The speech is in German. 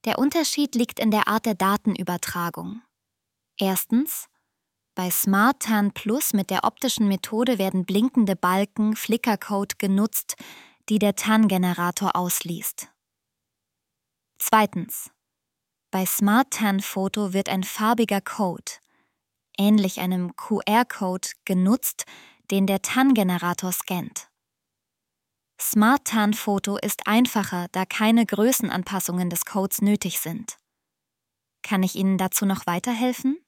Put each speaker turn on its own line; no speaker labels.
Der Unterschied liegt in der Art der Datenübertragung. Erstens: Bei Smart Tan Plus mit der optischen Methode werden blinkende Balken, Flickercode genutzt, die der Tan-Generator ausliest. Zweitens: Bei Smart Tan Photo wird ein farbiger Code, ähnlich einem QR-Code, genutzt, den der Tan-Generator scannt. Smart Tan Photo ist einfacher, da keine Größenanpassungen des Codes nötig sind. Kann ich Ihnen dazu noch weiterhelfen?